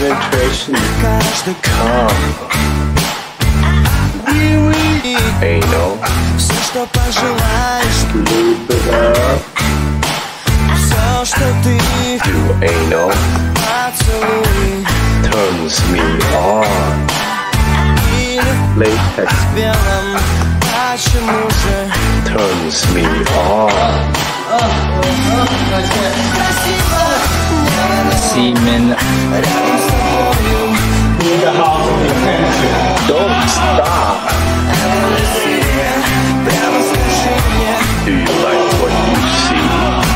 penetration, come, anal, lube it up, do anal, turns me on, latex, turns me on. Semen. Don't stop. Do you like what you see?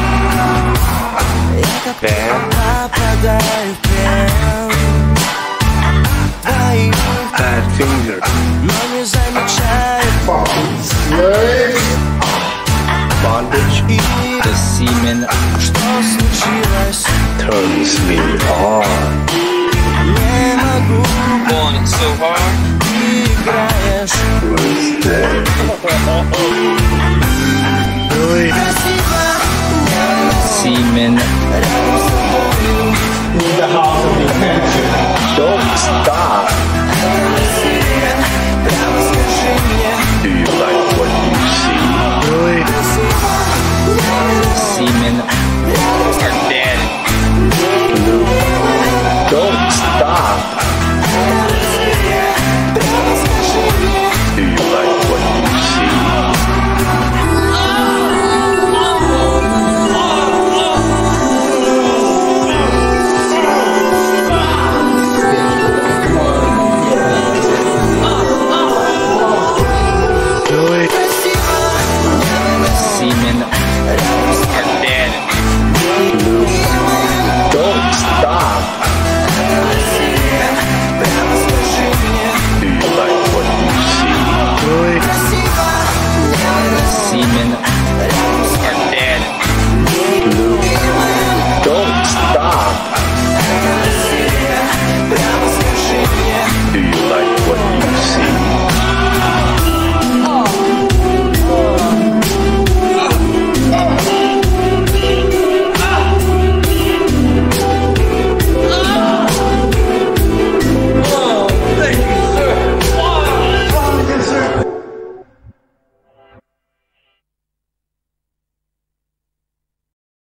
Bad? Bad finger. Bondage. The semen turns me on. on it so hard. Semen. Don't stop. Do you like what you see? Semen are dead. Don't stop. Do you like what you see? Semen are dead. Don't stop. Do you like what you see? Semen are dead. Don't stop.